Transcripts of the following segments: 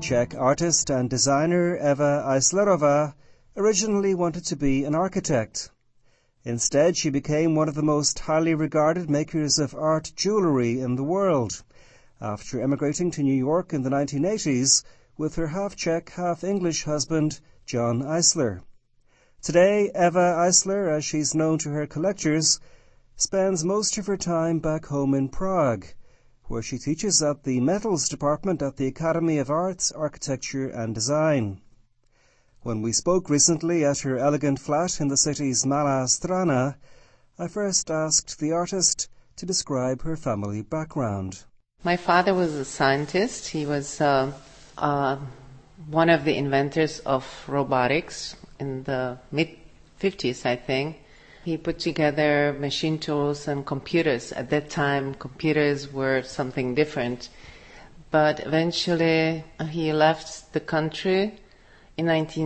Czech artist and designer Eva Eislerova originally wanted to be an architect. Instead, she became one of the most highly regarded makers of art jewellery in the world, after emigrating to New York in the 1980s with her half-Czech, half-English husband, John Eisler. Today, Eva Eisler, as she's known to her collectors, spends most of her time back home in Prague, where she teaches at the Metals Department at the Academy of Arts, Architecture and Design. When we spoke recently at her elegant flat in the city's Malá Strana, I first asked the artist to describe her family background. My father was a scientist. He was one of the inventors of robotics in the mid-50s, I think. He put together machine tools and computers. At that time, computers were something different. But eventually, he left the country in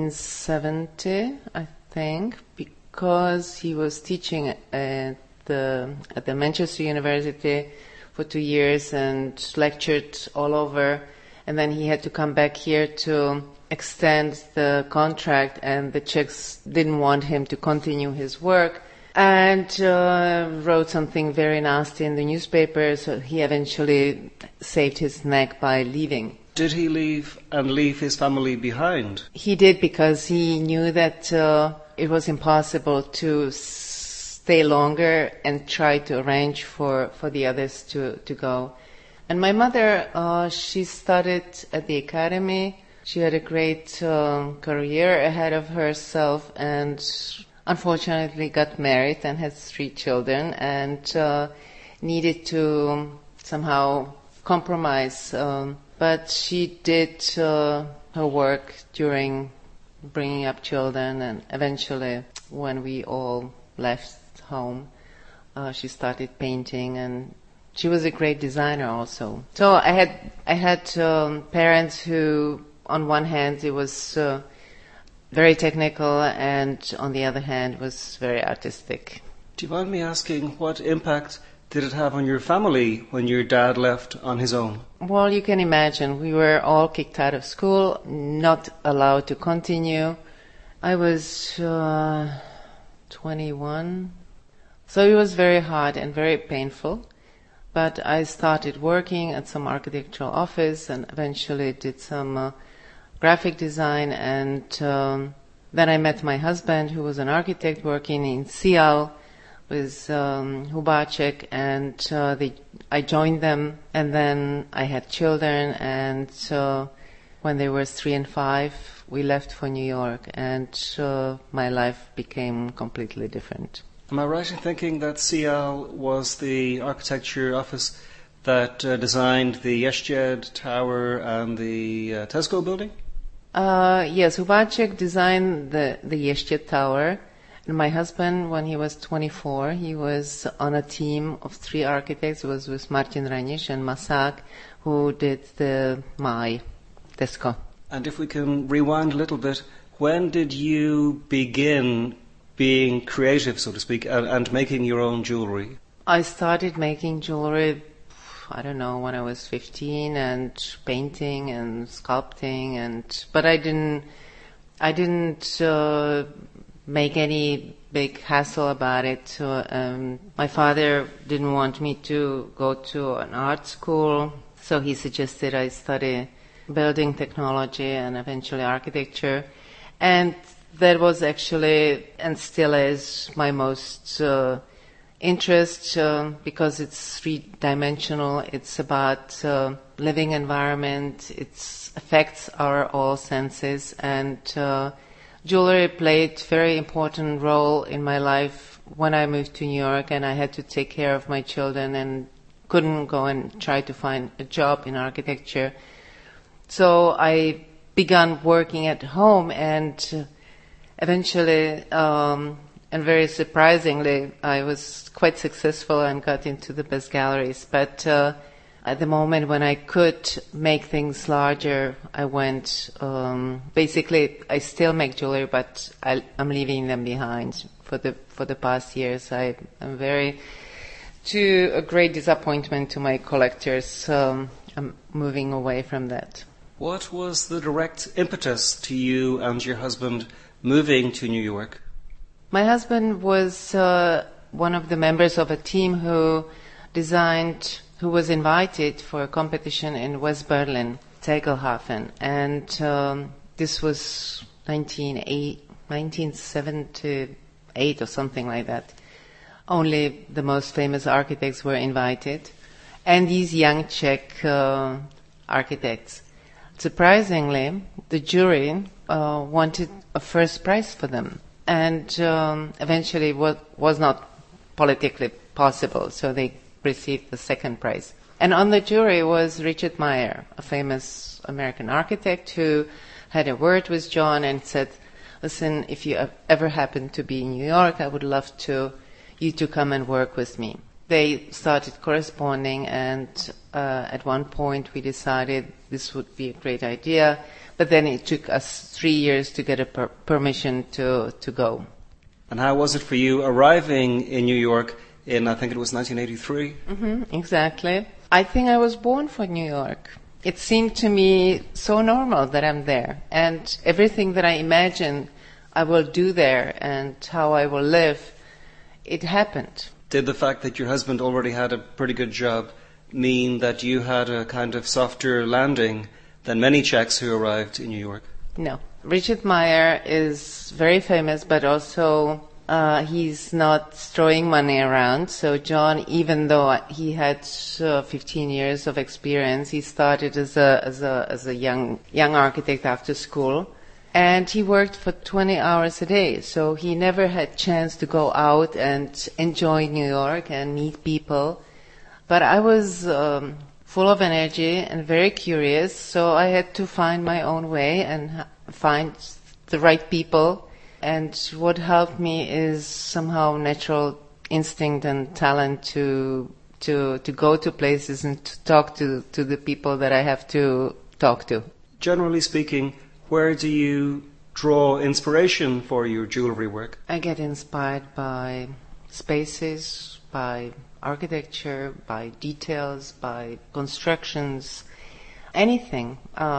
1970, I think, because he was teaching at the Manchester University for 2 years and lectured all over. And then he had to come back here to extend the contract, and the Czechs didn't want him to continue his work, and wrote something very nasty in the newspaper, so he eventually saved his neck by leaving. Did he leave and leave his family behind? He did, because he knew that it was impossible to stay longer and try to arrange for the others to go. And my mother, she studied at the academy. She had a great career ahead of herself, and unfortunately got married and had 3 children, and needed to somehow compromise. But she did her work during bringing up children, and eventually, when we all left home, she started painting, and she was a great designer also. So I had parents who, on one hand, it was very technical, and on the other hand, was very artistic. Do you mind me asking, what impact did it have on your family when your dad left on his own? Well, you can imagine. We were all kicked out of school, not allowed to continue. I was 21, so it was very hard and very painful. But I started working at some architectural office and eventually did some graphic design, and then I met my husband, who was an architect working in Sial with Hubáček, and I joined them, and then I had children, and when they were 3 and 5, we left for New York, and my life became completely different. Am I right in thinking that Sial was the architecture office that designed the Ještěd Tower and the Tesco building? Yes, Hubáček designed the Ještěd Tower. And my husband, when he was 24, he was on a team of 3 architects. It was with Martin Raniš and Masák, who did the MAI, Tesco. And if we can rewind a little bit, when did you begin being creative, so to speak, and making your own jewellery? I started making jewellery, I don't know, when I was 15, and painting and sculpting, but I didn't make any big hassle about it. My father didn't want me to go to an art school, so he suggested I study building technology and eventually architecture. And that was actually, and still is, my most interest, because it's 3-dimensional. It's about living environment. It affects our all senses, and jewelry played a very important role in my life when I moved to New York, and I had to take care of my children and couldn't go and try to find a job in architecture. So I began working at home, and eventually, and very surprisingly, I was quite successful and got into the best galleries. But at the moment when I could make things larger, I went, basically I still make jewelry, but I'm leaving them behind for the past years. I'm very, to a great disappointment to my collectors, I'm moving away from that. What was the direct impetus to you and your husband moving to New York? My husband was one of the members of a team who was invited for a competition in West Berlin, Tegelhafen, and this was 1978 or something like that. Only the most famous architects were invited, and these young Czech architects. Surprisingly, the jury wanted a first prize for them, and eventually was not politically possible, so they received the second prize. And on the jury was Richard Meyer, a famous American architect who had a word with John and said, listen, if you ever happen to be in New York, I would love you to come and work with me. They started corresponding, and at one point we decided this would be a great idea, but then it took us 3 years to get a permission to go. And how was it for you arriving in New York in, I think it was 1983? Exactly. I think I was born for New York. It seemed to me so normal that I'm there, and everything that I imagine I will do there and how I will live, it happened. Did the fact that your husband already had a pretty good job mean that you had a kind of softer landing than many Czechs who arrived in New York? No. Richard Meyer is very famous, but also he's not throwing money around. So John, even though he had 15 years of experience, he started as a young architect after school. And he worked for 20 hours a day, so he never had chance to go out and enjoy New York and meet people. But I was full of energy and very curious, so I had to find my own way and find the right people. And what helped me is somehow natural instinct and talent to go to places and to talk to the people that I have to talk to. Generally speaking, where do you draw inspiration for your jewelry work? I get inspired by spaces, by architecture, by details, by constructions, anything.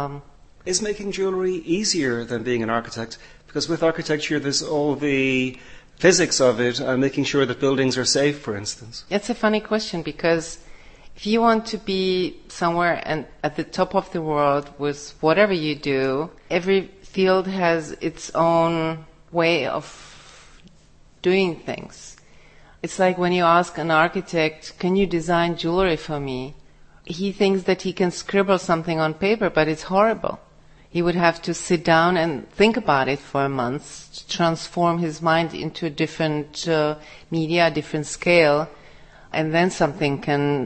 Is making jewelry easier than being an architect? Because with architecture there's all the physics of it and making sure that buildings are safe, for instance. It's a funny question, because if you want to be somewhere and at the top of the world with whatever you do, every field has its own way of doing things. It's like when you ask an architect, can you design jewelry for me? He thinks that he can scribble something on paper, but it's horrible. He would have to sit down and think about it for a month, to transform his mind into a different media, different scale, and then something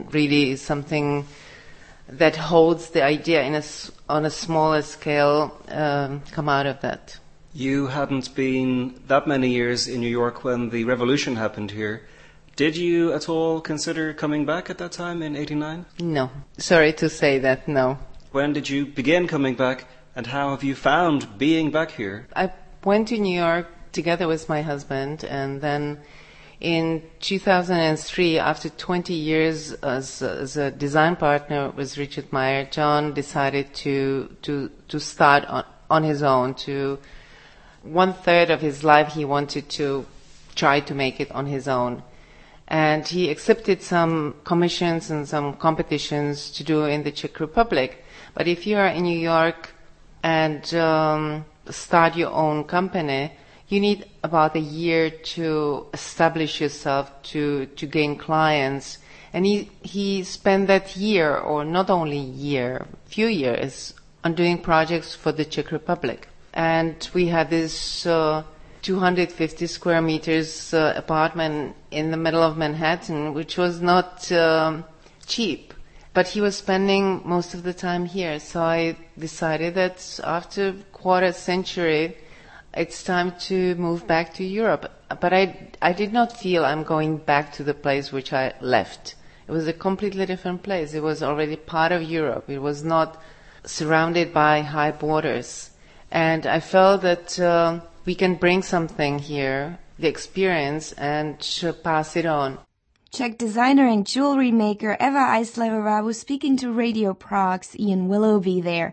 that holds the idea on a smaller scale come out of that. You hadn't been that many years in New York when the revolution happened here. Did you at all consider coming back at that time in 89? No. Sorry to say that, no. When did you begin coming back, and how have you found being back here? I went to New York together with my husband, and then in 2003, after 20 years as a design partner with Richard Meyer, John decided to start on his own. 1/3 of his life he wanted to try to make it on his own. And he accepted some commissions and some competitions to do in the Czech Republic. But if you are in New York and start your own company, you need about a year to establish yourself, to gain clients. And he spent that year, or not only year, few years, on doing projects for the Czech Republic. And we had this 250 square meters apartment in the middle of Manhattan, which was not cheap. But he was spending most of the time here. So I decided that after quarter century, it's time to move back to Europe. But I did not feel I'm going back to the place which I left. It was a completely different place. It was already part of Europe. It was not surrounded by high borders. And I felt that we can bring something here, the experience, and pass it on. Czech designer and jewelry maker Eva Eislerová was speaking to Radio Prague's Ian Willoughby there.